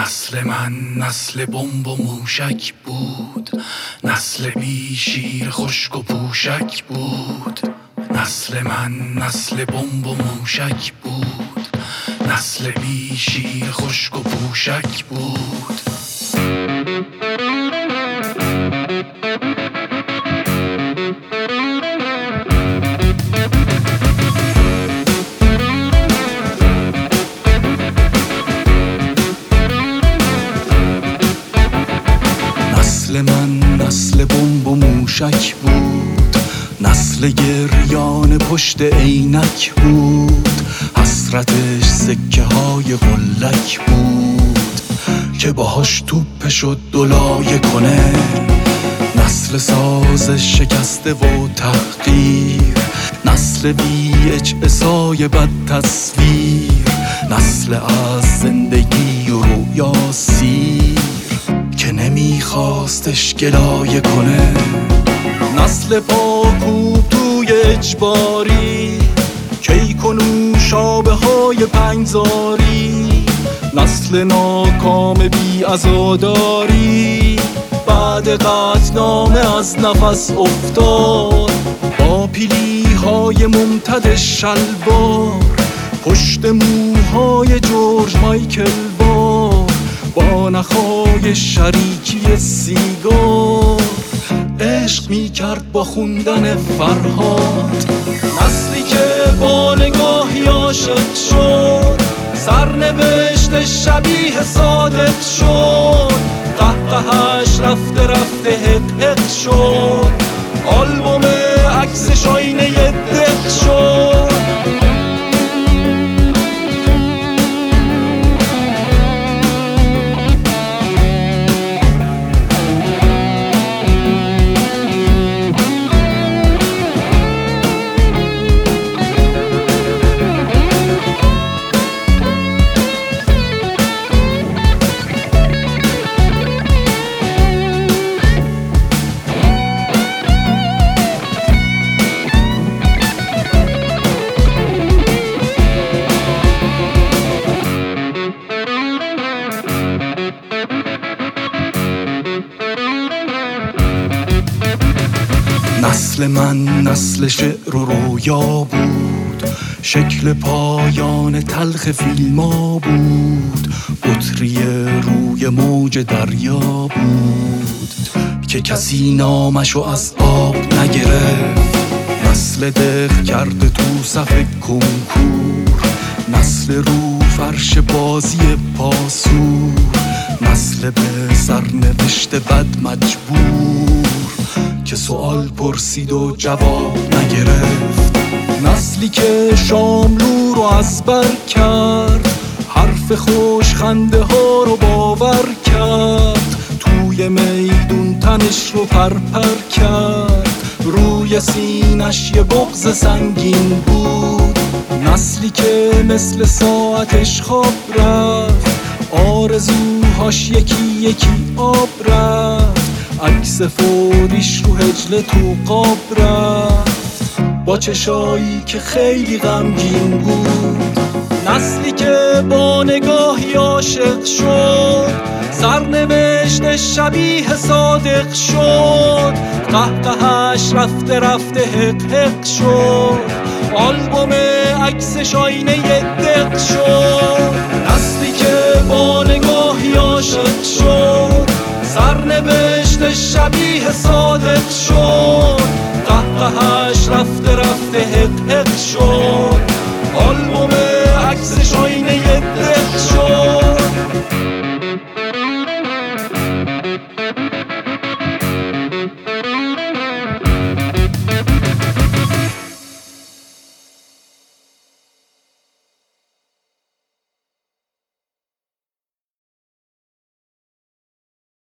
نسل من نسل بمب و موشک بود، نسل بی شیر خشک و پوشک بود. نسل من نسل بمب و موشک بود، نسل بی شیر خشک و پوشک بود. نسل من نسل بمب و موشک بود، نسل گریان پشت عینک بود. حسرتش سکه های قلک بود که باهاش توپش و دلایه کنه. نسل ساز شکسته و تحقیر، نسل VHSای بد تصویر، نسل از زندگی و رویا سیر که نمیخواستش گلایه کنه. نسل پاکوب توی اجباری، کیک و نوشابه های پنجزاری. نسل ناکام بی عزاداری، بعد قطعنامه از نفس افتاد با پیلی های ممتد شلوار، پشت موهای جورج مایکل بار، با نخای شریکی سیگار عشق می کرد با خوندن فرهاد. نسلی که با نگاهی عاشق شد، سرنوشت شبیه صادق شد. قهقهش رفته رفته حق حق شد، آلبوم عکسش آینه دق شد. نسل من نسل شعر و رویا بود، شکل پایان تلخ فیلما بود. بطری روی موج دریا بود که کسی نامشو از آب نگرفت. نسل دق کرده تو صف کنکور، نسل رو فرش بازی پاسور، نسل به سرنوشت بد مجبور که سوال پرسید و جواب نگرفت. نسلی که شاملو رو از بر کرد، حرف خوش خنده ها رو باور کرد. توی میدون تنش رو پرپر کرد، روی سینش یه بغض سنگین بود. نسلی که مثل ساعتش خواب رفت، آرزوهاش یکی یکی آب رفت. عکس فوریش رو هجله تو قاب رفت، با چشایی که خیلی غمگین بود. نسلی که با نگاهی عاشق شد، سرنوشت شبیه صادق شد. قهقهش رفته رفته حق حق شد، آلبوم عکسش آینه دق شد. نسلی که با نگاهی عاشق شد، سرنوشت شبیه صادق شد.